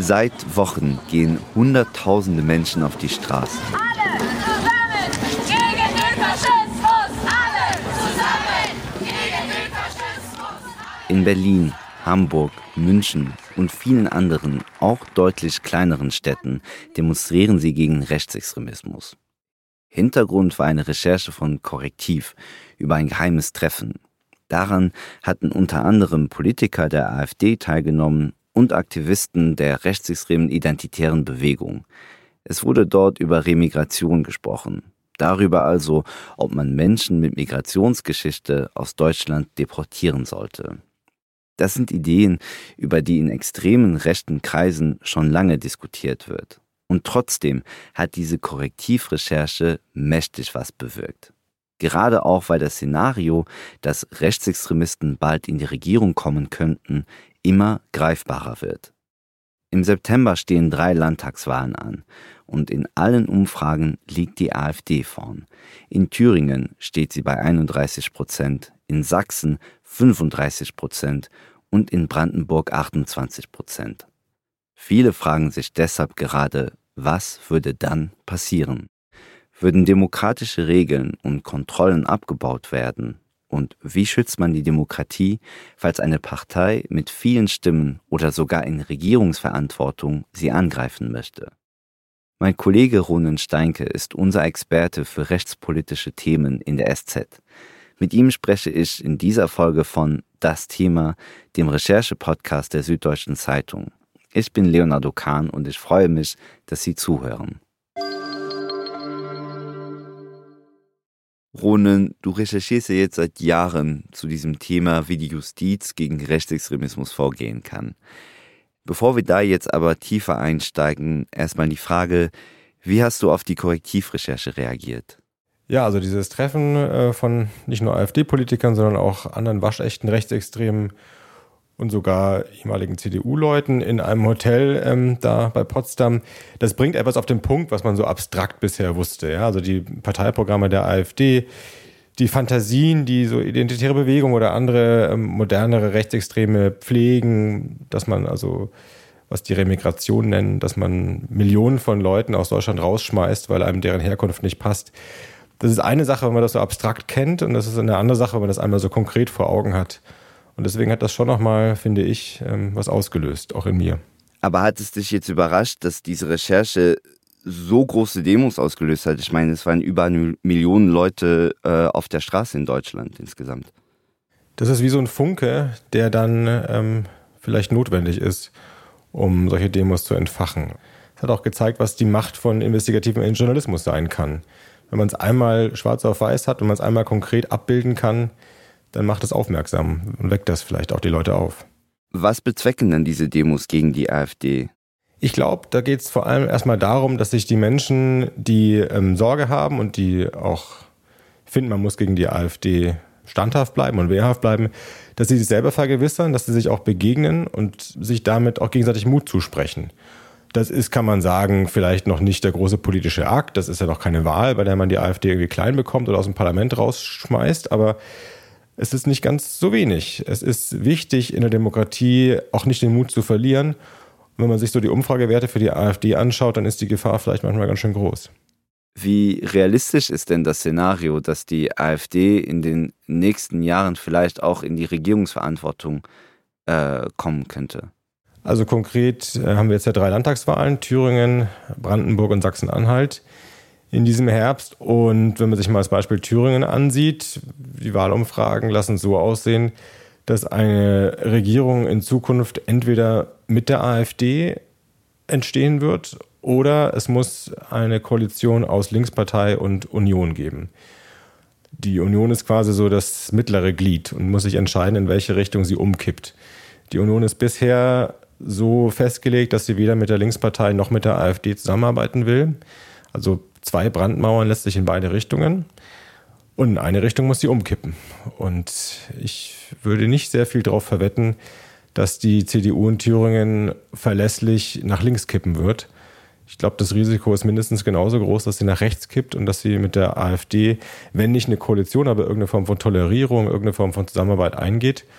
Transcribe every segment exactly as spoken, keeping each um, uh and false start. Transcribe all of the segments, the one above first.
Seit Wochen gehen Hunderttausende Menschen auf die Straße. Alle zusammen gegen den Faschismus! Alle zusammen gegen den Faschismus! In Berlin, Hamburg, München und vielen anderen, auch deutlich kleineren Städten demonstrieren sie gegen Rechtsextremismus. Hintergrund war eine Recherche von Korrektiv über ein geheimes Treffen. Daran hatten unter anderem Politiker der AfD teilgenommen und Aktivisten der rechtsextremen identitären Bewegung. Es wurde dort über Remigration gesprochen. Darüber also, ob man Menschen mit Migrationsgeschichte aus Deutschland deportieren sollte. Das sind Ideen, über die in extremen rechten Kreisen schon lange diskutiert wird. Und trotzdem hat diese Korrektivrecherche mächtig was bewirkt. Gerade auch, weil das Szenario, dass Rechtsextremisten bald in die Regierung kommen könnten, immer greifbarer wird. Im September stehen drei Landtagswahlen an und in allen Umfragen liegt die AfD vorn. In Thüringen steht sie bei einunddreißig Prozent, in Sachsen fünfunddreißig Prozent und in Brandenburg achtundzwanzig Prozent. Viele fragen sich deshalb gerade, was würde dann passieren? Würden demokratische Regeln und Kontrollen abgebaut werden? Und wie schützt man die Demokratie, falls eine Partei mit vielen Stimmen oder sogar in Regierungsverantwortung sie angreifen möchte? Mein Kollege Ronen Steinke ist unser Experte für rechtspolitische Themen in der S Z. Mit ihm spreche ich in dieser Folge von Das Thema, dem Recherche-Podcast der Süddeutschen Zeitung. Ich bin Leonardo Kahn und ich freue mich, dass Sie zuhören. Ronen, du recherchierst ja jetzt seit Jahren zu diesem Thema, wie die Justiz gegen Rechtsextremismus vorgehen kann. Bevor wir da jetzt aber tiefer einsteigen, erstmal die Frage, wie hast du auf die Korrektivrecherche reagiert? Ja, also dieses Treffen äh, von nicht nur AfD-Politikern, sondern auch anderen waschechten Rechtsextremen und sogar ehemaligen C D U-Leuten in einem Hotel ähm, da bei Potsdam, das bringt etwas auf den Punkt, was man so abstrakt bisher wusste. Ja? Also die Parteiprogramme der AfD, die Fantasien, die so identitäre Bewegungen oder andere ähm, modernere Rechtsextreme pflegen, dass man also, was die Remigration nennen, dass man Millionen von Leuten aus Deutschland rausschmeißt, weil einem deren Herkunft nicht passt. Das ist eine Sache, wenn man das so abstrakt kennt, und das ist eine andere Sache, wenn man das einmal so konkret vor Augen hat. Und deswegen hat das schon nochmal, finde ich, was ausgelöst, auch in mir. Aber hat es dich jetzt überrascht, dass diese Recherche so große Demos ausgelöst hat? Ich meine, es waren über eine Million Leute äh, auf der Straße in Deutschland insgesamt. Das ist wie so ein Funke, der dann ähm, vielleicht notwendig ist, um solche Demos zu entfachen. Es hat auch gezeigt, was die Macht von investigativem Journalismus sein kann. Wenn man es einmal schwarz auf weiß hat und man es einmal konkret abbilden kann, dann macht es aufmerksam und weckt das vielleicht auch die Leute auf. Was bezwecken denn diese Demos gegen die AfD? Ich glaube, da geht es vor allem erstmal darum, dass sich die Menschen, die ähm, Sorge haben und die auch finden, man muss gegen die AfD standhaft bleiben und wehrhaft bleiben, dass sie sich selber vergewissern, dass sie sich auch begegnen und sich damit auch gegenseitig Mut zusprechen. Das ist, kann man sagen, vielleicht noch nicht der große politische Akt. Das ist ja noch keine Wahl, bei der man die AfD irgendwie klein bekommt oder aus dem Parlament rausschmeißt, aber es ist nicht ganz so wenig. Es ist wichtig, in der Demokratie auch nicht den Mut zu verlieren. Und wenn man sich so die Umfragewerte für die AfD anschaut, dann ist die Gefahr vielleicht manchmal ganz schön groß. Wie realistisch ist denn das Szenario, dass die AfD in den nächsten Jahren vielleicht auch in die Regierungsverantwortung äh, kommen könnte? Also konkret äh, haben wir jetzt ja drei Landtagswahlen, Thüringen, Brandenburg und Sachsen-Anhalt in diesem Herbst. Und wenn man sich mal das Beispiel Thüringen ansieht, die Wahlumfragen lassen so aussehen, dass eine Regierung in Zukunft entweder mit der AfD entstehen wird oder es muss eine Koalition aus Linkspartei und Union geben. Die Union ist quasi so das mittlere Glied und muss sich entscheiden, in welche Richtung sie umkippt. Die Union ist bisher so festgelegt, dass sie weder mit der Linkspartei noch mit der AfD zusammenarbeiten will. Also zwei Brandmauern lässt sich in beide Richtungen. Und in eine Richtung muss sie umkippen. Und ich würde nicht sehr viel darauf verwetten, dass die C D U in Thüringen verlässlich nach links kippen wird. Ich glaube, das Risiko ist mindestens genauso groß, dass sie nach rechts kippt und dass sie mit der AfD, wenn nicht eine Koalition, aber irgendeine Form von Tolerierung, irgendeine Form von Zusammenarbeit eingeht.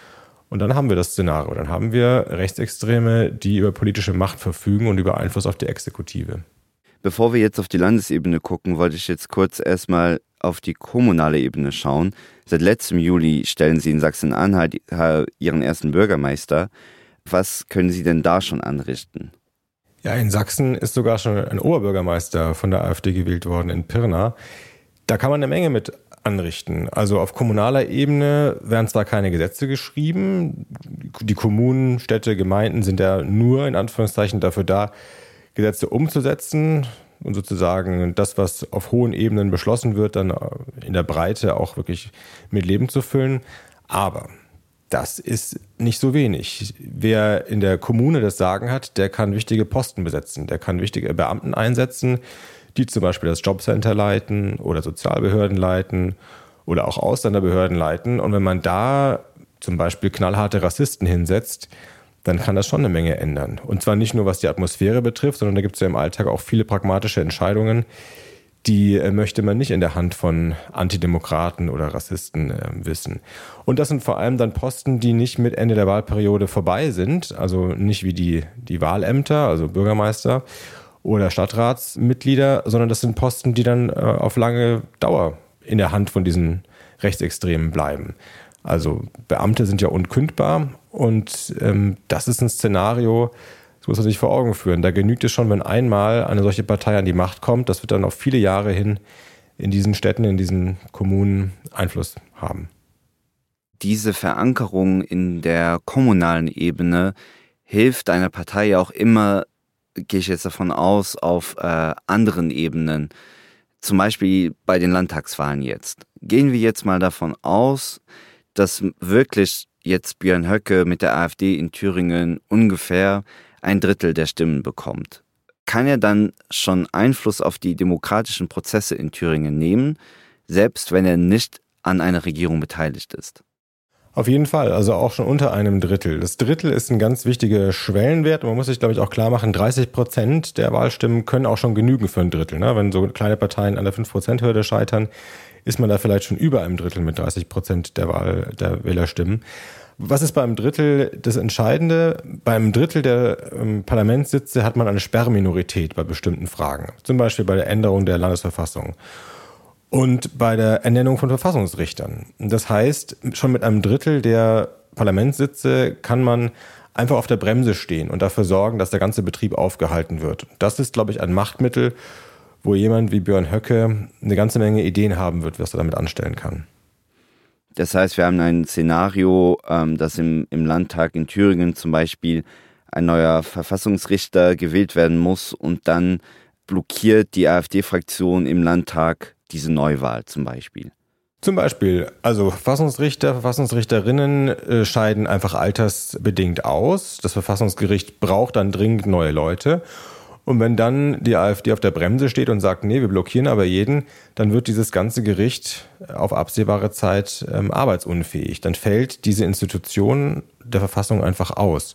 Und dann haben wir das Szenario. Dann haben wir Rechtsextreme, die über politische Macht verfügen und über Einfluss auf die Exekutive. Bevor wir jetzt auf die Landesebene gucken, wollte ich jetzt kurz erstmal auf die kommunale Ebene schauen. Seit letztem Juli stellen Sie in Sachsen-Anhalt Ihren ersten Bürgermeister. Was können Sie denn da schon anrichten? Ja, in Sachsen ist sogar schon ein Oberbürgermeister von der AfD gewählt worden, in Pirna. Da kann man eine Menge mit anrichten. Also auf kommunaler Ebene werden zwar keine Gesetze geschrieben, die Kommunen, Städte, Gemeinden sind ja nur in Anführungszeichen dafür da, Gesetze umzusetzen und sozusagen das, was auf hohen Ebenen beschlossen wird, dann in der Breite auch wirklich mit Leben zu füllen. Aber das ist nicht so wenig. Wer in der Kommune das Sagen hat, der kann wichtige Posten besetzen, der kann wichtige Beamten einsetzen, die zum Beispiel das Jobcenter leiten oder Sozialbehörden leiten oder auch Ausländerbehörden leiten. Und wenn man da zum Beispiel knallharte Rassisten hinsetzt, dann kann das schon eine Menge ändern. Und zwar nicht nur, was die Atmosphäre betrifft, sondern da gibt es ja im Alltag auch viele pragmatische Entscheidungen, die möchte man nicht in der Hand von Antidemokraten oder Rassisten äh, wissen. Und das sind vor allem dann Posten, die nicht mit Ende der Wahlperiode vorbei sind, also nicht wie die, die Wahlämter, also Bürgermeister oder Stadtratsmitglieder, sondern das sind Posten, die dann äh, auf lange Dauer in der Hand von diesen Rechtsextremen bleiben. Also Beamte sind ja unkündbar und ähm, das ist ein Szenario, das muss man sich vor Augen führen. Da genügt es schon, wenn einmal eine solche Partei an die Macht kommt, das wird dann auf viele Jahre hin in diesen Städten, in diesen Kommunen Einfluss haben. Diese Verankerung in der kommunalen Ebene hilft einer Partei ja auch immer, gehe ich jetzt davon aus, auf äh, anderen Ebenen, zum Beispiel bei den Landtagswahlen jetzt. Gehen wir jetzt mal davon aus, dass wirklich jetzt Björn Höcke mit der AfD in Thüringen ungefähr ein Drittel der Stimmen bekommt. Kann er dann schon Einfluss auf die demokratischen Prozesse in Thüringen nehmen, selbst wenn er nicht an einer Regierung beteiligt ist? Auf jeden Fall, also auch schon unter einem Drittel. Das Drittel ist ein ganz wichtiger Schwellenwert. Man muss sich, glaube ich, auch klar machen, dreißig Prozent der Wahlstimmen können auch schon genügen für ein Drittel. Ne? Wenn so kleine Parteien an der fünf Prozent Hürde scheitern, ist man da vielleicht schon über einem Drittel mit dreißig Prozent der Wahl der Wählerstimmen. Was ist beim Drittel das Entscheidende? Beim Drittel der ähm, Parlamentssitze hat man eine Sperrminorität bei bestimmten Fragen. Zum Beispiel bei der Änderung der Landesverfassung und bei der Ernennung von Verfassungsrichtern. Das heißt, schon mit einem Drittel der Parlamentssitze kann man einfach auf der Bremse stehen und dafür sorgen, dass der ganze Betrieb aufgehalten wird. Das ist, glaube ich, ein Machtmittel, wo jemand wie Björn Höcke eine ganze Menge Ideen haben wird, was er damit anstellen kann. Das heißt, wir haben ein Szenario, ähm, dass im, im Landtag in Thüringen zum Beispiel ein neuer Verfassungsrichter gewählt werden muss und dann blockiert die AfD-Fraktion im Landtag diese Neuwahl zum Beispiel. Zum Beispiel, also Verfassungsrichter, Verfassungsrichterinnen äh, scheiden einfach altersbedingt aus. Das Verfassungsgericht braucht dann dringend neue Leute. Und wenn dann die AfD auf der Bremse steht und sagt, nee, wir blockieren aber jeden, dann wird dieses ganze Gericht auf absehbare Zeit ähm, arbeitsunfähig. Dann fällt diese Institution der Verfassung einfach aus.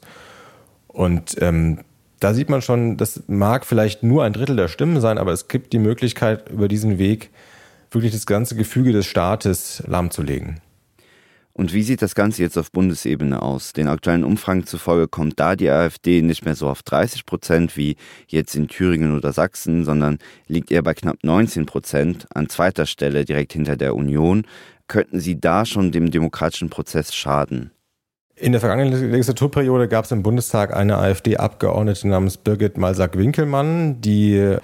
Und ähm, da sieht man schon, das mag vielleicht nur ein Drittel der Stimmen sein, aber es gibt die Möglichkeit, über diesen Weg wirklich das ganze Gefüge des Staates lahmzulegen. Und wie sieht das Ganze jetzt auf Bundesebene aus? Den aktuellen Umfragen zufolge kommt da die AfD nicht mehr so auf dreißig Prozent wie jetzt in Thüringen oder Sachsen, sondern liegt eher bei knapp neunzehn Prozent, an zweiter Stelle direkt hinter der Union. Könnten Sie da schon dem demokratischen Prozess schaden? In der vergangenen Legislaturperiode gab es im Bundestag eine AfD-Abgeordnete namens Birgit Malsack-Winkelmann, die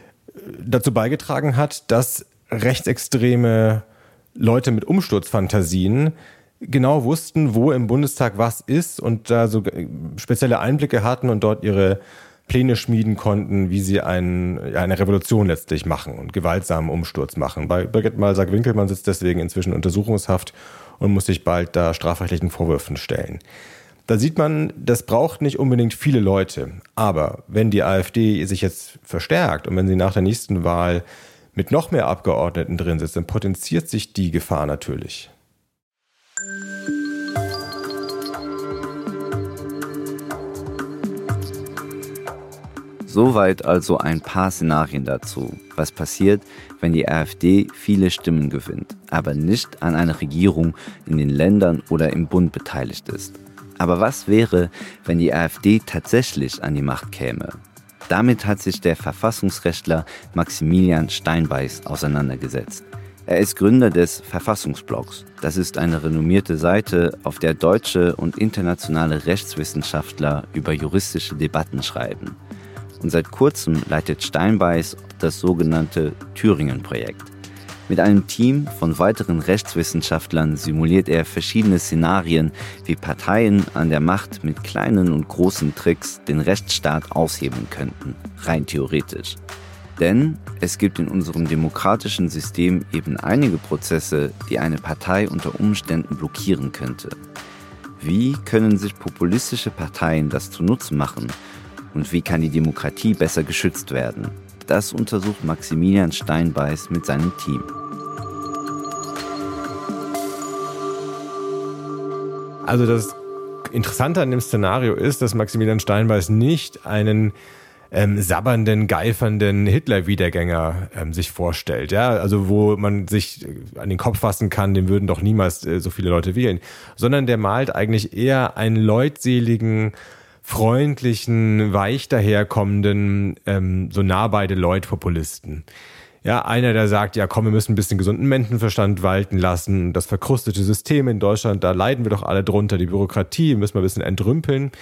dazu beigetragen hat, dass rechtsextreme Leute mit Umsturzfantasien genau wussten, wo im Bundestag was ist und da so spezielle Einblicke hatten und dort ihre Pläne schmieden konnten, wie sie ein, eine Revolution letztlich machen und gewaltsamen Umsturz machen. Bei Birgit Malsack-Winkelmann sitzt deswegen inzwischen Untersuchungshaft und muss sich bald da strafrechtlichen Vorwürfen stellen. Da sieht man, das braucht nicht unbedingt viele Leute. Aber wenn die AfD sich jetzt verstärkt und wenn sie nach der nächsten Wahl mit noch mehr Abgeordneten drin sitzt, dann potenziert sich die Gefahr natürlich. Soweit also ein paar Szenarien dazu, was passiert, wenn die AfD viele Stimmen gewinnt, aber nicht an einer Regierung in den Ländern oder im Bund beteiligt ist. Aber was wäre, wenn die AfD tatsächlich an die Macht käme? Damit hat sich der Verfassungsrechtler Maximilian Steinbeiß auseinandergesetzt. Er ist Gründer des Verfassungsblocks. Das ist eine renommierte Seite, auf der deutsche und internationale Rechtswissenschaftler über juristische Debatten schreiben. Und seit kurzem leitet Steinbeiß das sogenannte Thüringen-Projekt. Mit einem Team von weiteren Rechtswissenschaftlern simuliert er verschiedene Szenarien, wie Parteien an der Macht mit kleinen und großen Tricks den Rechtsstaat aushebeln könnten, rein theoretisch. Denn es gibt in unserem demokratischen System eben einige Prozesse, die eine Partei unter Umständen blockieren könnte. Wie können sich populistische Parteien das zunutze machen? Und wie kann die Demokratie besser geschützt werden? Das untersucht Maximilian Steinbeiß mit seinem Team. Also das Interessante an dem Szenario ist, dass Maximilian Steinbeiß nicht einen ähm, sabbernden, geifernden Hitler-Wiedergänger ähm, sich vorstellt. Ja? Also wo man sich an den Kopf fassen kann, den würden doch niemals äh, so viele Leute wählen. Sondern der malt eigentlich eher einen leutseligen, freundlichen, weich daherkommenden, ähm, so nah bei Deloitte-Populisten. Ja, einer, der sagt, ja komm, wir müssen ein bisschen gesunden Menschenverstand walten lassen. Das verkrustete System in Deutschland, da leiden wir doch alle drunter. Die Bürokratie müssen wir ein bisschen entrümpeln.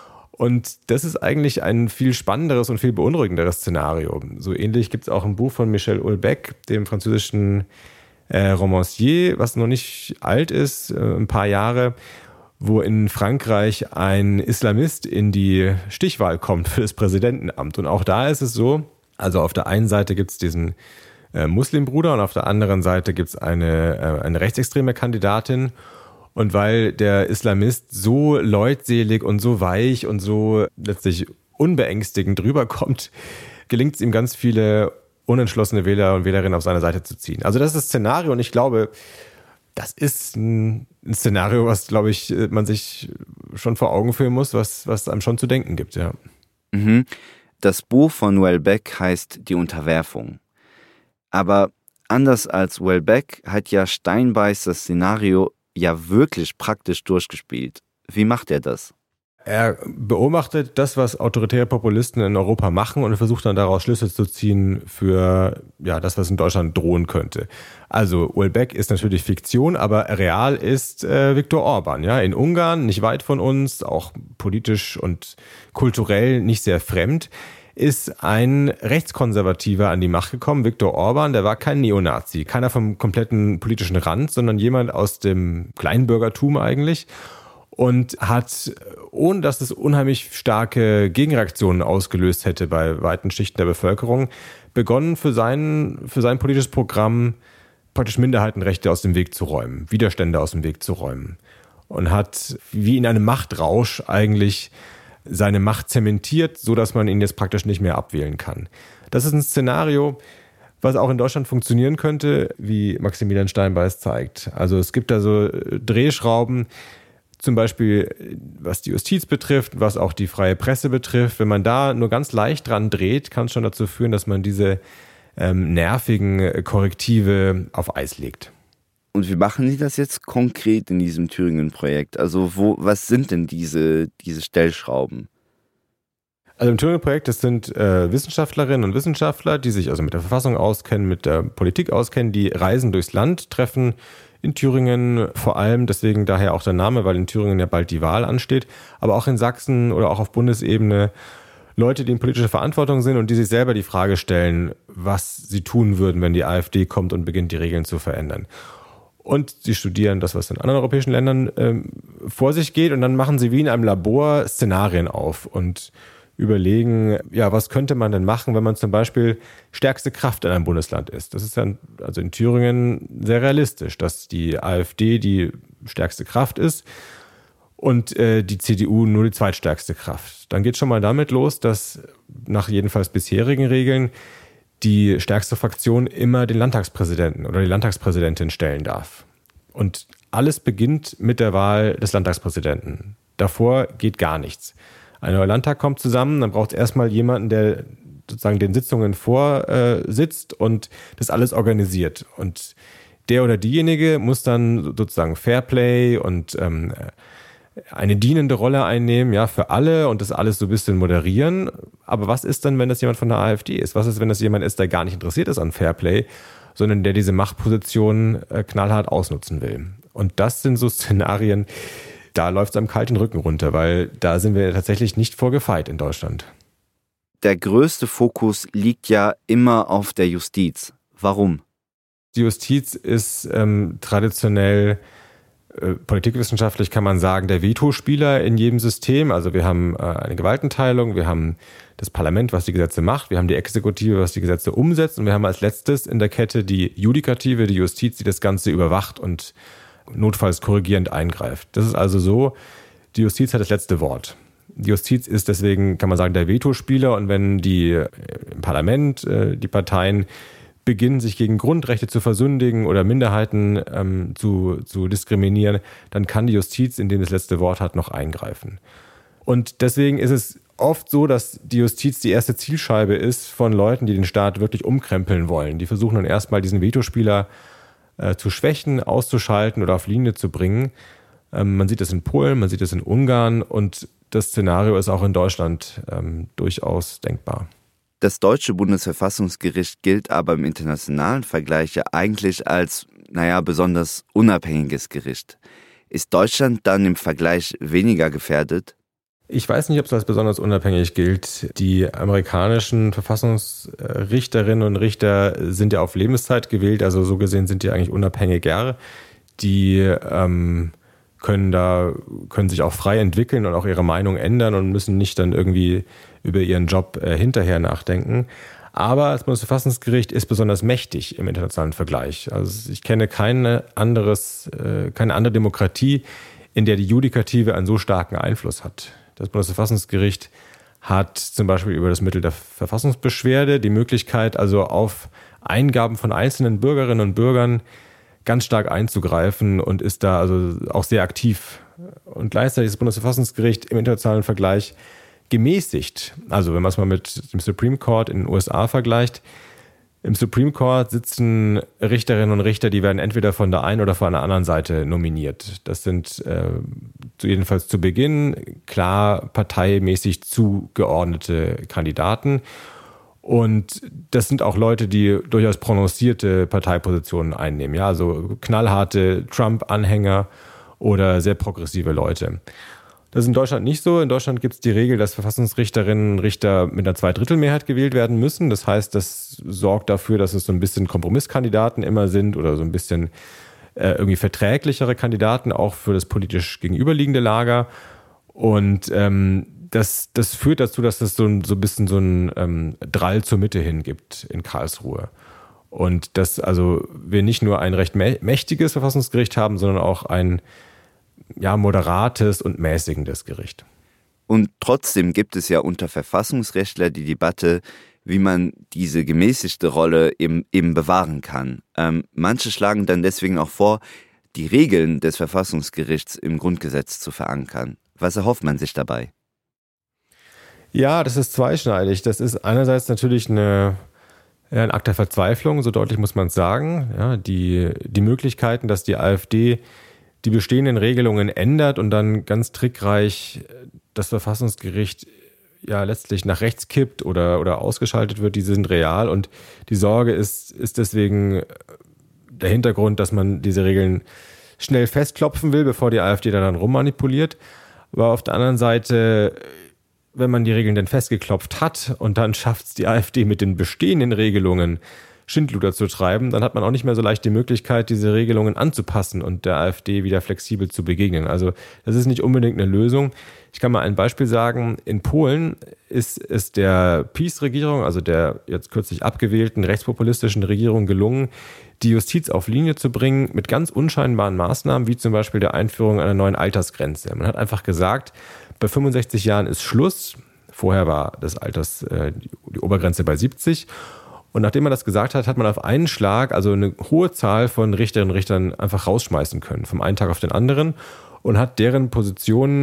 Und das ist eigentlich ein viel spannenderes und viel beunruhigenderes Szenario. So ähnlich gibt es auch ein Buch von Michel Houellebecq, dem französischen äh, Romancier, was noch nicht alt ist, äh, ein paar Jahre, wo in Frankreich ein Islamist in die Stichwahl kommt für das Präsidentenamt. Und auch da ist es so, also auf der einen Seite gibt es diesen äh, Muslimbruder und auf der anderen Seite gibt es eine, äh, eine rechtsextreme Kandidatin. Und weil der Islamist so leutselig und so weich und so letztlich unbeängstigend rüberkommt, gelingt es ihm, ganz viele unentschlossene Wähler und Wählerinnen auf seine Seite zu ziehen. Also das ist das Szenario und ich glaube, das ist ein, ein Szenario, was, glaube ich, man sich schon vor Augen führen muss, was, was einem schon zu denken gibt. Ja. Mhm. Das Buch von Houellebecq heißt Die Unterwerfung. Aber anders als Houellebecq hat ja Steinbeiß das Szenario ja wirklich praktisch durchgespielt. Wie macht er das? Er beobachtet das, was autoritäre Populisten in Europa machen und versucht dann daraus Schlüsse zu ziehen für ja, das, was in Deutschland drohen könnte. Also Houellebecq ist natürlich Fiktion, aber real ist äh, Viktor Orban. Ja? In Ungarn, nicht weit von uns, auch politisch und kulturell nicht sehr fremd, ist ein Rechtskonservativer an die Macht gekommen. Viktor Orban, der war kein Neonazi, keiner vom kompletten politischen Rand, sondern jemand aus dem Kleinbürgertum eigentlich. Und hat, ohne dass es unheimlich starke Gegenreaktionen ausgelöst hätte bei weiten Schichten der Bevölkerung, begonnen für sein, für sein politisches Programm praktisch Minderheitenrechte aus dem Weg zu räumen, Widerstände aus dem Weg zu räumen. Und hat wie in einem Machtrausch eigentlich seine Macht zementiert, sodass man ihn jetzt praktisch nicht mehr abwählen kann. Das ist ein Szenario, was auch in Deutschland funktionieren könnte, wie Maximilian Steinbeiß zeigt. Also es gibt da so Drehschrauben, zum Beispiel was die Justiz betrifft, was auch die freie Presse betrifft. Wenn man da nur ganz leicht dran dreht, kann es schon dazu führen, dass man diese ähm, nervigen Korrektive auf Eis legt. Und wie machen die das jetzt konkret in diesem Thüringen-Projekt? Also wo, was sind denn diese, diese Stellschrauben? Also im Thüringen-Projekt, das sind äh, Wissenschaftlerinnen und Wissenschaftler, die sich also mit der Verfassung auskennen, mit der Politik auskennen, die reisen durchs Land, treffen in Thüringen vor allem, deswegen daher auch der Name, weil in Thüringen ja bald die Wahl ansteht, aber auch in Sachsen oder auch auf Bundesebene Leute, die in politischer Verantwortung sind und die sich selber die Frage stellen, was sie tun würden, wenn die AfD kommt und beginnt, die Regeln zu verändern. Und sie studieren das, was in anderen europäischen Ländern ähm, vor sich geht und dann machen sie wie in einem Labor Szenarien auf und überlegen, ja, was könnte man denn machen, wenn man zum Beispiel stärkste Kraft in einem Bundesland ist. Das ist dann also in Thüringen sehr realistisch, dass die AfD die stärkste Kraft ist und äh, die C D U nur die zweitstärkste Kraft. Dann geht schon mal damit los, dass nach jedenfalls bisherigen Regeln die stärkste Fraktion immer den Landtagspräsidenten oder die Landtagspräsidentin stellen darf. Und alles beginnt mit der Wahl des Landtagspräsidenten. Davor geht gar nichts. Ein neuer Landtag kommt zusammen, dann braucht es erstmal jemanden, der sozusagen den Sitzungen vorsitzt und das alles organisiert. Und der oder diejenige muss dann sozusagen Fairplay und ähm, eine dienende Rolle einnehmen, ja, für alle und das alles so ein bisschen moderieren. Aber was ist dann, wenn das jemand von der AfD ist? Was ist, wenn das jemand ist, der gar nicht interessiert ist an Fairplay, sondern der diese Machtposition äh, knallhart ausnutzen will? Und das sind so Szenarien, da läuft es am kalten Rücken runter, weil da sind wir tatsächlich nicht vorgefeit in Deutschland. Der größte Fokus liegt ja immer auf der Justiz. Warum? Die Justiz ist ähm, traditionell äh, politikwissenschaftlich, kann man sagen, der Vetospieler in jedem System. Also wir haben äh, eine Gewaltenteilung, wir haben das Parlament, was die Gesetze macht, wir haben die Exekutive, was die Gesetze umsetzt und wir haben als letztes in der Kette die Judikative, die Justiz, die das Ganze überwacht und notfalls korrigierend eingreift. Das ist also so, die Justiz hat das letzte Wort. Die Justiz ist deswegen, kann man sagen, der Vetospieler und wenn die äh, im Parlament, äh, die Parteien beginnen, sich gegen Grundrechte zu versündigen oder Minderheiten ähm, zu, zu diskriminieren, dann kann die Justiz, indem das letzte Wort hat, noch eingreifen. Und deswegen ist es oft so, dass die Justiz die erste Zielscheibe ist von Leuten, die den Staat wirklich umkrempeln wollen. Die versuchen dann erstmal diesen Vetospieler äh, zu schwächen, auszuschalten oder auf Linie zu bringen. Ähm, man sieht das in Polen, man sieht das in Ungarn und das Szenario ist auch in Deutschland ähm, durchaus denkbar. Das deutsche Bundesverfassungsgericht gilt aber im internationalen Vergleich ja eigentlich als, naja, besonders unabhängiges Gericht. Ist Deutschland dann im Vergleich weniger gefährdet? Ich weiß nicht, ob es als besonders unabhängig gilt. Die amerikanischen Verfassungsrichterinnen und Richter sind ja auf Lebenszeit gewählt, also so gesehen sind die eigentlich unabhängiger. Die ähm, können da können sich auch frei entwickeln und auch ihre Meinung ändern und müssen nicht dann irgendwie über ihren Job äh, hinterher nachdenken. Aber das Bundesverfassungsgericht ist besonders mächtig im internationalen Vergleich. Also ich kenne keine anderes, äh, keine andere Demokratie, in der die Judikative einen so starken Einfluss hat. Das Bundesverfassungsgericht hat zum Beispiel über das Mittel der Verfassungsbeschwerde die Möglichkeit, also auf Eingaben von einzelnen Bürgerinnen und Bürgern ganz stark einzugreifen und ist da also auch sehr aktiv. Und gleichzeitig ist das Bundesverfassungsgericht im internationalen Vergleich gemäßigt. Also wenn man es mal mit dem Supreme Court in den U S A vergleicht, im Supreme Court sitzen Richterinnen und Richter, die werden entweder von der einen oder von der anderen Seite nominiert. Das sind äh, jedenfalls zu Beginn klar parteimäßig zugeordnete Kandidaten. Und das sind auch Leute, die durchaus prononcierte Parteipositionen einnehmen. Ja, also knallharte Trump-Anhänger oder sehr progressive Leute. Das ist in Deutschland nicht so. In Deutschland gibt es die Regel, dass Verfassungsrichterinnen und Richter mit einer Zweidrittelmehrheit gewählt werden müssen. Das heißt, das sorgt dafür, dass es so ein bisschen Kompromisskandidaten immer sind oder so ein bisschen äh, irgendwie verträglichere Kandidaten, auch für das politisch gegenüberliegende Lager. Und ähm, das, das führt dazu, dass es so ein, so ein bisschen so ein ähm, Drall zur Mitte hin gibt in Karlsruhe. Und dass also wir nicht nur ein recht mächtiges Verfassungsgericht haben, sondern auch ein ja, moderates und mäßigendes Gericht. Und trotzdem gibt es ja unter Verfassungsrechtler die Debatte, wie man diese gemäßigte Rolle eben, eben bewahren kann. Ähm, manche schlagen dann deswegen auch vor, die Regeln des Verfassungsgerichts im Grundgesetz zu verankern. Was erhofft man sich dabei? Ja, das ist zweischneidig. Das ist einerseits natürlich eine, ja, ein Akt der Verzweiflung, so deutlich muss man es sagen. Ja, die, die Möglichkeiten, dass die AfD die bestehenden Regelungen ändert und dann ganz trickreich das Verfassungsgericht ja letztlich nach rechts kippt oder, oder ausgeschaltet wird, die sind real. Und die Sorge ist, ist deswegen der Hintergrund, dass man diese Regeln schnell festklopfen will, bevor die AfD da dann rummanipuliert. Aber auf der anderen Seite, wenn man die Regeln dann festgeklopft hat und dann schafft es die AfD mit den bestehenden Regelungen Schindluder zu treiben, dann hat man auch nicht mehr so leicht die Möglichkeit, diese Regelungen anzupassen und der AfD wieder flexibel zu begegnen. Also das ist nicht unbedingt eine Lösung. Ich kann mal ein Beispiel sagen. In Polen ist es der PiS-Regierung, also der jetzt kürzlich abgewählten rechtspopulistischen Regierung gelungen, die Justiz auf Linie zu bringen mit ganz unscheinbaren Maßnahmen, wie zum Beispiel der Einführung einer neuen Altersgrenze. Man hat einfach gesagt, bei fünfundsechzig Jahren ist Schluss. Vorher war das Alters, äh, die Obergrenze bei siebzig. Und nachdem man das gesagt hat, hat man auf einen Schlag also eine hohe Zahl von Richterinnen und Richtern einfach rausschmeißen können, vom einen Tag auf den anderen, und hat deren Positionen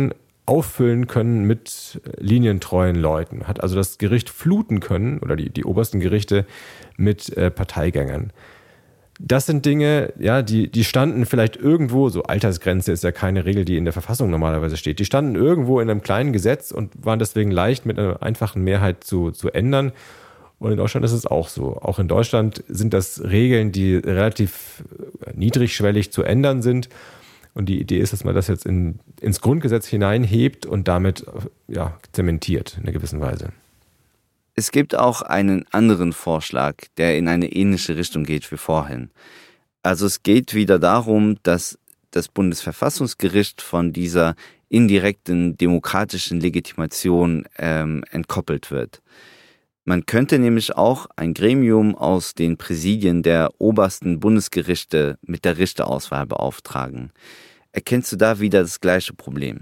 auffüllen können mit linientreuen Leuten, hat also das Gericht fluten können oder die, die obersten Gerichte mit äh, Parteigängern. Das sind Dinge, ja, die, die standen vielleicht irgendwo, so Altersgrenze ist ja keine Regel, die in der Verfassung normalerweise steht, die standen irgendwo in einem kleinen Gesetz und waren deswegen leicht mit einer einfachen Mehrheit zu, zu ändern. Und in Deutschland ist es auch so. Auch in Deutschland sind das Regeln, die relativ niedrigschwellig zu ändern sind. Und die Idee ist, dass man das jetzt in, ins Grundgesetz hineinhebt und damit ja, zementiert in einer gewissen Weise. Es gibt auch einen anderen Vorschlag, der in eine ähnliche Richtung geht wie vorhin. Also es geht wieder darum, dass das Bundesverfassungsgericht von dieser indirekten demokratischen Legitimation ähm, entkoppelt wird. Man könnte nämlich auch ein Gremium aus den Präsidien der obersten Bundesgerichte mit der Richterauswahl beauftragen. Erkennst du da wieder das gleiche Problem?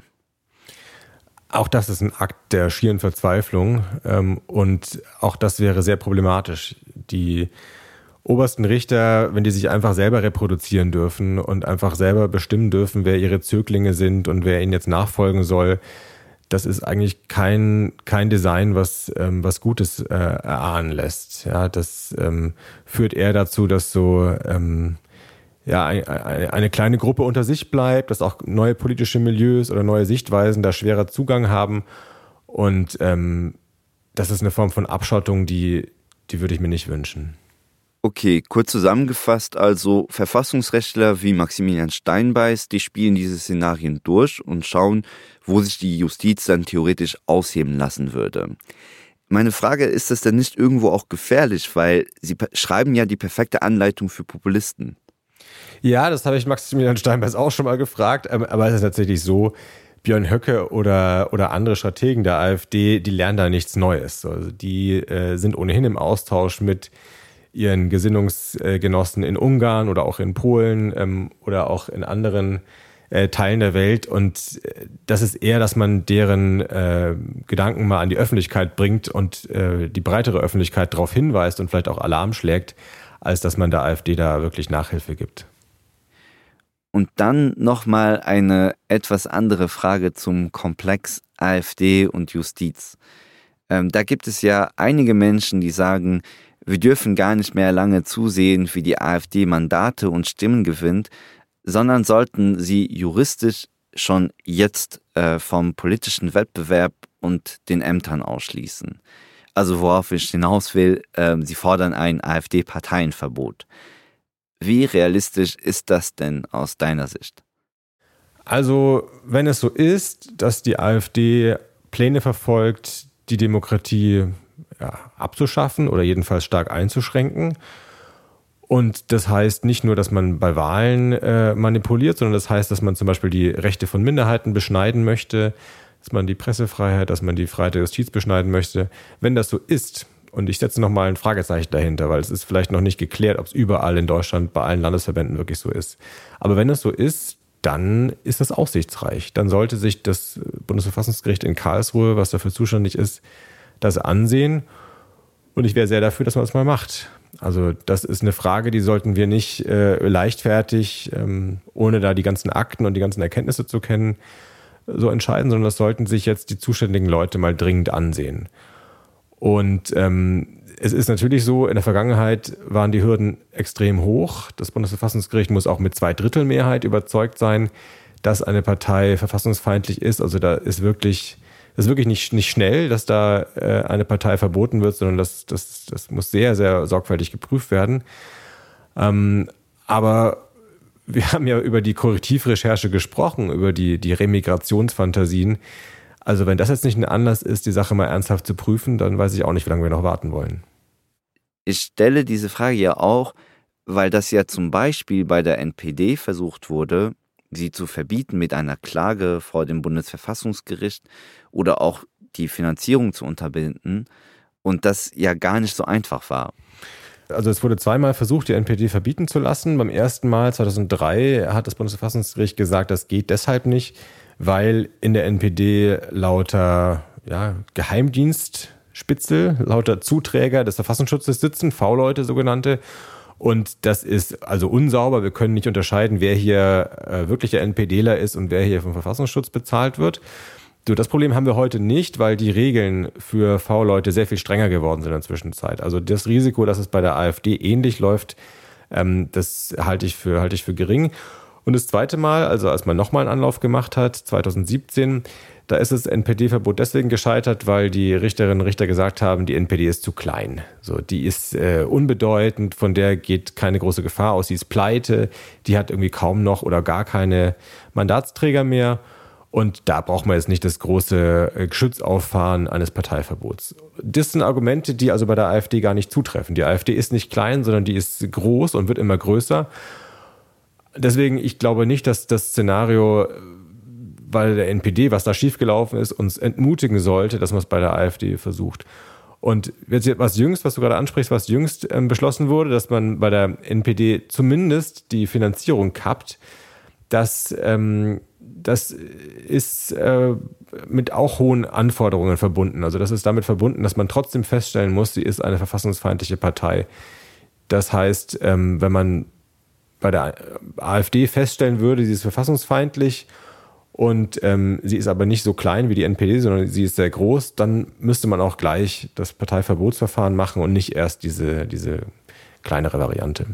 Auch das ist ein Akt der schieren Verzweiflung ähm, und auch das wäre sehr problematisch. Die obersten Richter, wenn die sich einfach selber reproduzieren dürfen und einfach selber bestimmen dürfen, wer ihre Zöglinge sind und wer ihnen jetzt nachfolgen soll, das ist eigentlich kein, kein Design, was, ähm, was Gutes äh, erahnen lässt. Ja, das ähm, führt eher dazu, dass so ähm, ja, eine, eine kleine Gruppe unter sich bleibt, dass auch neue politische Milieus oder neue Sichtweisen da schwerer Zugang haben. Und ähm, das ist eine Form von Abschottung, die, die würde ich mir nicht wünschen. Okay, kurz zusammengefasst also, Verfassungsrechtler wie Maximilian Steinbeiß, die spielen diese Szenarien durch und schauen, wo sich die Justiz dann theoretisch aushebeln lassen würde. Meine Frage, ist das denn nicht irgendwo auch gefährlich, weil sie schreiben ja die perfekte Anleitung für Populisten? Ja, das habe ich Maximilian Steinbeiß auch schon mal gefragt, aber es ist tatsächlich so, Björn Höcke oder, oder andere Strategen der AfD, die lernen da nichts Neues. Also die äh, sind ohnehin im Austausch mit ihren Gesinnungsgenossen in Ungarn oder auch in Polen ähm, oder auch in anderen äh, Teilen der Welt. Und äh, das ist eher, dass man deren äh, Gedanken mal an die Öffentlichkeit bringt und äh, die breitere Öffentlichkeit darauf hinweist und vielleicht auch Alarm schlägt, als dass man der AfD da wirklich Nachhilfe gibt. Und dann nochmal eine etwas andere Frage zum Komplex AfD und Justiz. Ähm, da gibt es ja einige Menschen, die sagen, wir dürfen gar nicht mehr lange zusehen, wie die AfD Mandate und Stimmen gewinnt, sondern sollten sie juristisch schon jetzt äh, vom politischen Wettbewerb und den Ämtern ausschließen. Also worauf ich hinaus will, äh, sie fordern ein AfD-Parteienverbot. Wie realistisch ist das denn aus deiner Sicht? Also, wenn es so ist, dass die AfD Pläne verfolgt, die Demokratie ja, abzuschaffen oder jedenfalls stark einzuschränken, und das heißt nicht nur, dass man bei Wahlen äh, manipuliert, sondern das heißt, dass man zum Beispiel die Rechte von Minderheiten beschneiden möchte, dass man die Pressefreiheit, dass man die Freiheit der Justiz beschneiden möchte. Wenn das so ist, und ich setze nochmal ein Fragezeichen dahinter, weil es ist vielleicht noch nicht geklärt, ob es überall in Deutschland bei allen Landesverbänden wirklich so ist. Aber wenn es so ist, dann ist das aussichtsreich. Dann sollte sich das Bundesverfassungsgericht in Karlsruhe, was dafür zuständig ist, das ansehen. Und ich wäre sehr dafür, dass man das mal macht. Also das ist eine Frage, die sollten wir nicht äh, leichtfertig, ähm, ohne da die ganzen Akten und die ganzen Erkenntnisse zu kennen, so entscheiden, sondern das sollten sich jetzt die zuständigen Leute mal dringend ansehen. Und ähm, es ist natürlich so, in der Vergangenheit waren die Hürden extrem hoch. Das Bundesverfassungsgericht muss auch mit Zweidrittelmehrheit überzeugt sein, dass eine Partei verfassungsfeindlich ist. Also da ist wirklich, das ist wirklich nicht, nicht schnell, dass da äh, eine Partei verboten wird, sondern das, das, das muss sehr, sehr sorgfältig geprüft werden. Ähm, aber wir haben ja über die Korrektivrecherche gesprochen, über die, die Remigrationsfantasien. Also wenn das jetzt nicht ein Anlass ist, die Sache mal ernsthaft zu prüfen, dann weiß ich auch nicht, wie lange wir noch warten wollen. Ich stelle diese Frage ja auch, weil das ja zum Beispiel bei der N P D versucht wurde, sie zu verbieten mit einer Klage vor dem Bundesverfassungsgericht oder auch die Finanzierung zu unterbinden und das ja gar nicht so einfach war. Also es wurde zweimal versucht, die N P D verbieten zu lassen. Beim ersten Mal zweitausenddrei hat das Bundesverfassungsgericht gesagt, das geht deshalb nicht, weil in der N P D lauter ja, Geheimdienstspitzel, lauter Zuträger des Verfassungsschutzes sitzen, V-Leute sogenannte. Und das ist also unsauber. Wir können nicht unterscheiden, wer hier äh, wirklich der NPDler ist und wer hier vom Verfassungsschutz bezahlt wird. So, das Problem haben wir heute nicht, weil die Regeln für V-Leute sehr viel strenger geworden sind in der Zwischenzeit. Also das Risiko, dass es bei der AfD ähnlich läuft, ähm, das halte ich für, halte ich für gering. Und das zweite Mal, also als man nochmal einen Anlauf gemacht hat, zwanzig siebzehn, da ist das N P D-Verbot deswegen gescheitert, weil die Richterinnen und Richter gesagt haben, die N P D ist zu klein. So, die ist äh, unbedeutend, von der geht keine große Gefahr aus, sie ist pleite, die hat irgendwie kaum noch oder gar keine Mandatsträger mehr. Und da braucht man jetzt nicht das große Geschützauffahren eines Parteiverbots. Das sind Argumente, die also bei der AfD gar nicht zutreffen. Die AfD ist nicht klein, sondern die ist groß und wird immer größer. Deswegen, ich glaube nicht, dass das Szenario, weil der N P D, was da schiefgelaufen ist, uns entmutigen sollte, dass man es bei der AfD versucht. Und jetzt was jüngst, was du gerade ansprichst, was jüngst ähm, beschlossen wurde, dass man bei der N P D zumindest die Finanzierung kappt, das, ähm, das ist äh, mit auch hohen Anforderungen verbunden. Also das ist damit verbunden, dass man trotzdem feststellen muss, sie ist eine verfassungsfeindliche Partei. Das heißt, ähm, wenn man bei der AfD feststellen würde, sie ist verfassungsfeindlich und ähm, sie ist aber nicht so klein wie die N P D, sondern sie ist sehr groß, dann müsste man auch gleich das Parteiverbotsverfahren machen und nicht erst diese, diese kleinere Variante.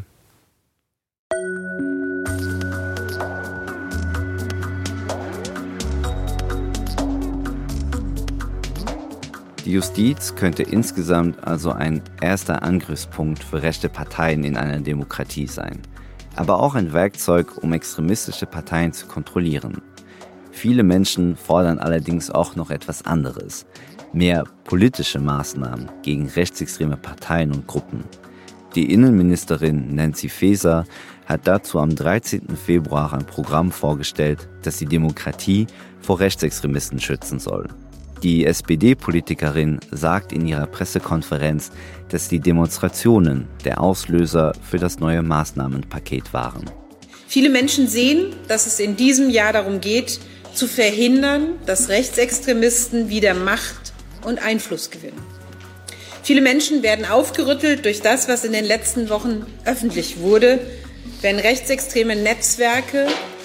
Die Justiz könnte insgesamt also ein erster Angriffspunkt für rechte Parteien in einer Demokratie sein, aber auch ein Werkzeug, um extremistische Parteien zu kontrollieren. Viele Menschen fordern allerdings auch noch etwas anderes: mehr politische Maßnahmen gegen rechtsextreme Parteien und Gruppen. Die Innenministerin Nancy Faeser hat dazu am dreizehnten Februar ein Programm vorgestellt, das die Demokratie vor Rechtsextremisten schützen soll. Die S P D-Politikerin sagt in ihrer Pressekonferenz, dass die Demonstrationen der Auslöser für das neue Maßnahmenpaket waren. Viele Menschen sehen, dass es in diesem Jahr darum geht, zu verhindern, dass Rechtsextremisten wieder Macht und Einfluss gewinnen. Viele Menschen werden aufgerüttelt durch das, was in den letzten Wochen öffentlich wurde, wenn rechtsextreme Netzwerke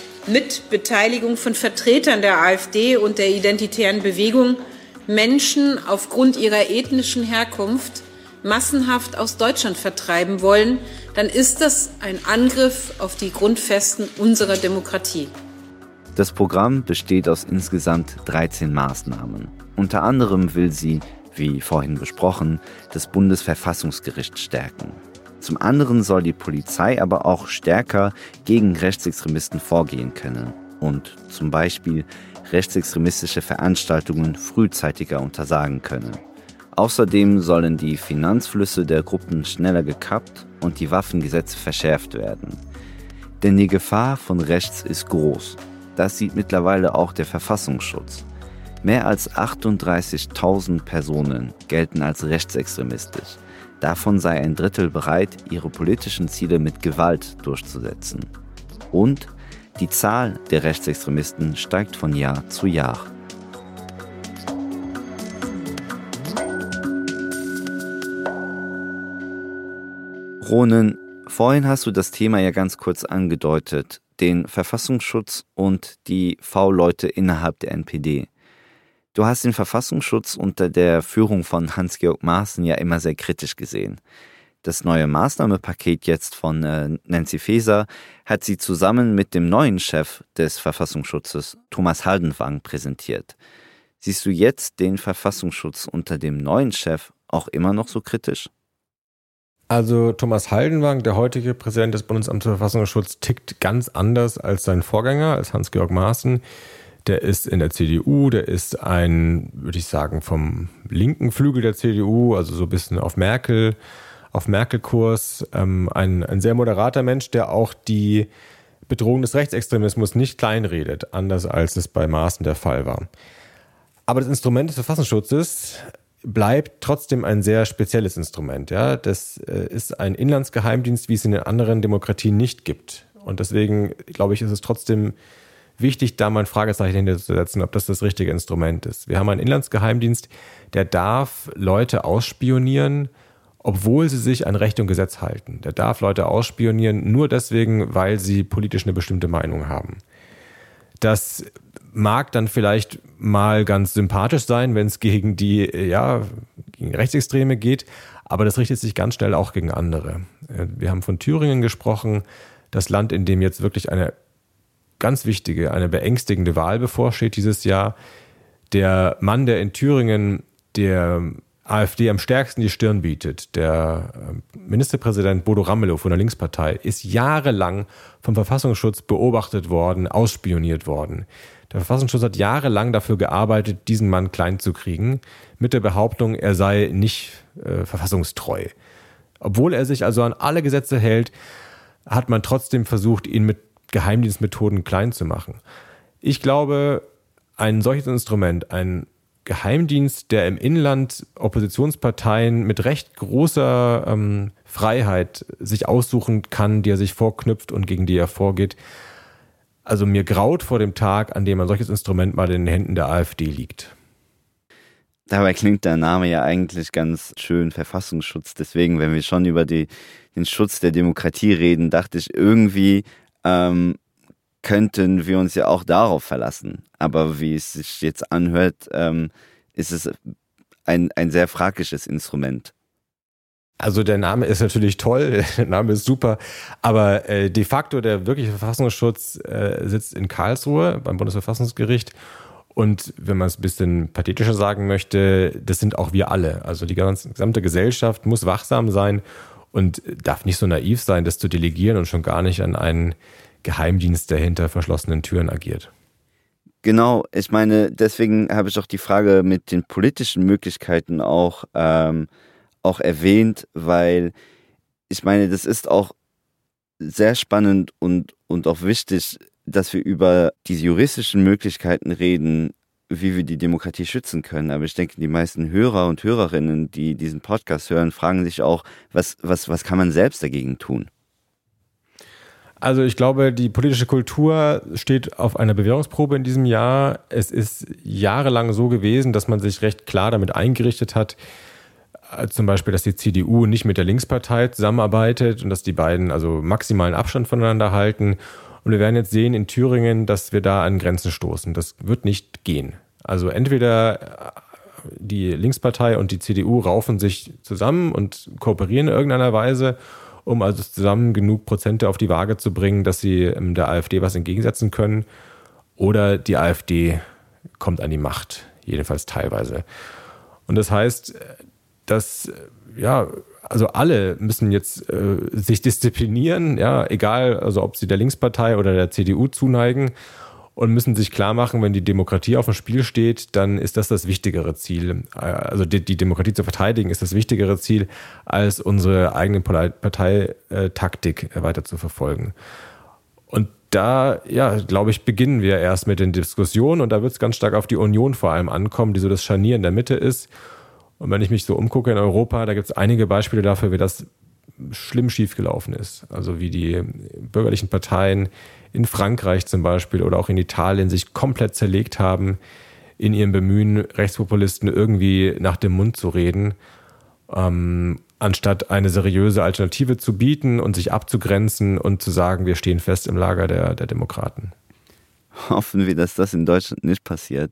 mit Beteiligung von Vertretern der AfD und der identitären Bewegung Menschen aufgrund ihrer ethnischen Herkunft massenhaft aus Deutschland vertreiben wollen, dann ist das ein Angriff auf die Grundfesten unserer Demokratie. Das Programm besteht aus insgesamt dreizehn Maßnahmen. Unter anderem will sie, wie vorhin besprochen, das Bundesverfassungsgericht stärken. Zum anderen soll die Polizei aber auch stärker gegen Rechtsextremisten vorgehen können und zum Beispiel rechtsextremistische Veranstaltungen frühzeitiger untersagen können. Außerdem sollen die Finanzflüsse der Gruppen schneller gekappt und die Waffengesetze verschärft werden. Denn die Gefahr von rechts ist groß. Das sieht mittlerweile auch der Verfassungsschutz. Mehr als achtunddreißigtausend Personen gelten als rechtsextremistisch. Davon sei ein Drittel bereit, ihre politischen Ziele mit Gewalt durchzusetzen. Und die Zahl der Rechtsextremisten steigt von Jahr zu Jahr. Ronen, vorhin hast du das Thema ja ganz kurz angedeutet, den Verfassungsschutz und die V-Leute innerhalb der N P D. Du hast den Verfassungsschutz unter der Führung von Hans-Georg Maaßen ja immer sehr kritisch gesehen. Das neue Maßnahmenpaket jetzt von äh, Nancy Faeser hat sie zusammen mit dem neuen Chef des Verfassungsschutzes, Thomas Haldenwang, präsentiert. Siehst du jetzt den Verfassungsschutz unter dem neuen Chef auch immer noch so kritisch? Also Thomas Haldenwang, der heutige Präsident des Bundesamts für Verfassungsschutz, tickt ganz anders als sein Vorgänger, als Hans-Georg Maaßen. Der ist in der C D U, der ist ein, würde ich sagen, vom linken Flügel der C D U, also so ein bisschen auf Merkel, auf Merkel-Kurs, ähm, ein, ein sehr moderater Mensch, der auch die Bedrohung des Rechtsextremismus nicht kleinredet, anders als es bei Maaßen der Fall war. Aber das Instrument des Verfassungsschutzes bleibt trotzdem ein sehr spezielles Instrument. Ja? Das äh, ist ein Inlandsgeheimdienst, wie es in den anderen Demokratien nicht gibt. Und deswegen, glaube ich, ist es trotzdem wichtig, da mal ein Fragezeichen hinterzusetzen, ob das das richtige Instrument ist. Wir haben einen Inlandsgeheimdienst, der darf Leute ausspionieren, obwohl sie sich an Recht und Gesetz halten. Der darf Leute ausspionieren, nur deswegen, weil sie politisch eine bestimmte Meinung haben. Das mag dann vielleicht mal ganz sympathisch sein, wenn es gegen die, ja, gegen Rechtsextreme geht, aber das richtet sich ganz schnell auch gegen andere. Wir haben von Thüringen gesprochen, das Land, in dem jetzt wirklich eine ganz wichtige, eine beängstigende Wahl bevorsteht dieses Jahr. Der Mann, der in Thüringen der AfD am stärksten die Stirn bietet, der Ministerpräsident Bodo Ramelow von der Linkspartei, ist jahrelang vom Verfassungsschutz beobachtet worden, ausspioniert worden. Der Verfassungsschutz hat jahrelang dafür gearbeitet, diesen Mann klein zu kriegen, mit der Behauptung, er sei nicht äh, verfassungstreu. Obwohl er sich also an alle Gesetze hält, hat man trotzdem versucht, ihn mit Geheimdienstmethoden klein zu machen. Ich glaube, ein solches Instrument, ein Geheimdienst, der im Inland Oppositionsparteien mit recht großer ähm, Freiheit sich aussuchen kann, die er sich vorknüpft und gegen die er vorgeht. Also mir graut vor dem Tag, an dem ein solches Instrument mal in den Händen der AfD liegt. Dabei klingt der Name ja eigentlich ganz schön, Verfassungsschutz. Deswegen, wenn wir schon über die, den Schutz der Demokratie reden, dachte ich, irgendwie ähm, könnten wir uns ja auch darauf verlassen. Aber wie es sich jetzt anhört, ähm, ist es ein, ein sehr fragisches Instrument. Also der Name ist natürlich toll, der Name ist super, aber äh, de facto der wirkliche Verfassungsschutz äh, sitzt in Karlsruhe beim Bundesverfassungsgericht. Und wenn man es ein bisschen pathetischer sagen möchte, das sind auch wir alle. Also die ganze, gesamte Gesellschaft muss wachsam sein und darf nicht so naiv sein, das zu delegieren und schon gar nicht an einen Geheimdienst, der hinter verschlossenen Türen agiert. Genau, ich meine, deswegen habe ich auch die Frage mit den politischen Möglichkeiten auch, ähm, auch erwähnt, weil ich meine, das ist auch sehr spannend und, und auch wichtig, dass wir über diese juristischen Möglichkeiten reden, wie wir die Demokratie schützen können. Aber ich denke, die meisten Hörer und Hörerinnen, die diesen Podcast hören, fragen sich auch, was, was, was kann man selbst dagegen tun? Also ich glaube, die politische Kultur steht auf einer Bewährungsprobe in diesem Jahr. Es ist jahrelang so gewesen, dass man sich recht klar damit eingerichtet hat, zum Beispiel, dass die C D U nicht mit der Linkspartei zusammenarbeitet und dass die beiden also maximalen Abstand voneinander halten. Und wir werden jetzt sehen in Thüringen, dass wir da an Grenzen stoßen. Das wird nicht gehen. Also entweder die Linkspartei und die C D U raufen sich zusammen und kooperieren in irgendeiner Weise, um also zusammen genug Prozente auf die Waage zu bringen, dass sie der AfD was entgegensetzen können. Oder die AfD kommt an die Macht, jedenfalls teilweise. Und das heißt, dass, ja, also alle müssen jetzt äh, sich disziplinieren, ja, egal, also ob sie der Linkspartei oder der C D U zuneigen, und müssen sich klar machen, wenn die Demokratie auf dem Spiel steht, dann ist das das wichtigere Ziel. Also die, die Demokratie zu verteidigen ist das wichtigere Ziel, als unsere eigene Parteitaktik weiter zu verfolgen. Und da, ja, glaube ich, beginnen wir erst mit den Diskussionen, und da wird es ganz stark auf die Union vor allem ankommen, die so das Scharnier in der Mitte ist. Und wenn ich mich so umgucke in Europa, da gibt es einige Beispiele dafür, wie das schlimm schiefgelaufen ist. Also wie die bürgerlichen Parteien in Frankreich zum Beispiel oder auch in Italien sich komplett zerlegt haben in ihrem Bemühen, Rechtspopulisten irgendwie nach dem Mund zu reden, ähm, anstatt eine seriöse Alternative zu bieten und sich abzugrenzen und zu sagen, wir stehen fest im Lager der, der Demokraten. Hoffen wir, dass das in Deutschland nicht passiert.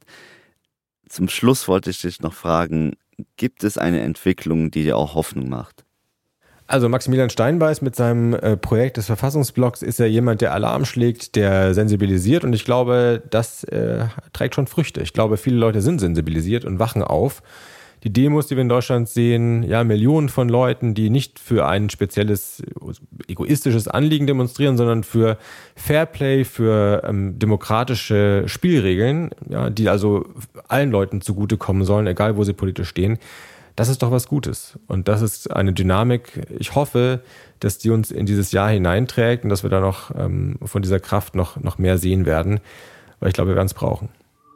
Zum Schluss wollte ich dich noch fragen, gibt es eine Entwicklung, die dir auch Hoffnung macht? Also Maximilian Steinbeiß mit seinem äh, Projekt des Verfassungsblocks ist ja jemand, der Alarm schlägt, der sensibilisiert, und ich glaube, das äh, trägt schon Früchte. Ich glaube, viele Leute sind sensibilisiert und wachen auf. Die Demos, die wir in Deutschland sehen, ja, Millionen von Leuten, die nicht für ein spezielles egoistisches Anliegen demonstrieren, sondern für Fairplay, für ähm, demokratische Spielregeln, ja, die also allen Leuten zugutekommen sollen, egal wo sie politisch stehen. Das ist doch was Gutes. Und das ist eine Dynamik. Ich hoffe, dass die uns in dieses Jahr hineinträgt und dass wir da noch ähm, von dieser Kraft noch, noch mehr sehen werden, weil ich glaube, wir werden es brauchen.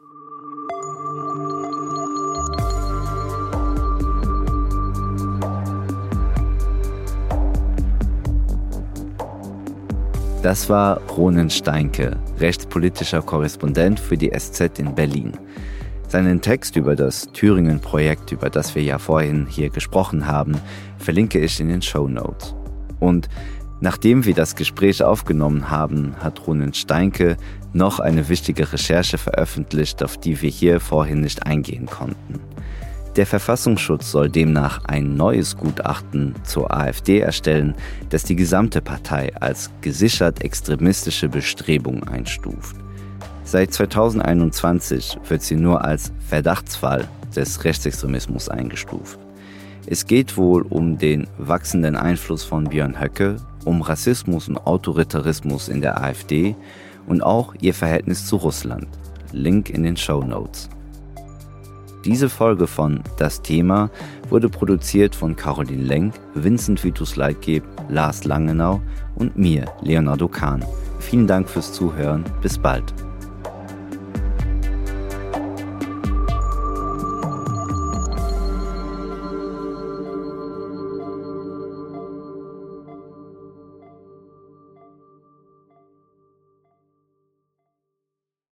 Das war Ronen Steinke, rechtspolitischer Korrespondent für die S Z in Berlin. Seinen Text über das Thüringen-Projekt, über das wir ja vorhin hier gesprochen haben, verlinke ich in den Shownotes. Und Nachdem wir das Gespräch aufgenommen haben, hat Ronen Steinke noch eine wichtige Recherche veröffentlicht, auf die wir hier vorhin nicht eingehen konnten. Der Verfassungsschutz soll demnach ein neues Gutachten zur AfD erstellen, das die gesamte Partei als gesichert extremistische Bestrebung einstuft. Seit zweitausendeinundzwanzig wird sie nur als Verdachtsfall des Rechtsextremismus eingestuft. Es geht wohl um den wachsenden Einfluss von Björn Höcke, um Rassismus und Autoritarismus in der AfD und auch ihr Verhältnis zu Russland. Link in den Shownotes. Diese Folge von Das Thema wurde produziert von Caroline Lenk, Vincent Vitus Leitgeb, Lars Langenau und mir, Leonardo Kahn. Vielen Dank fürs Zuhören. Bis bald.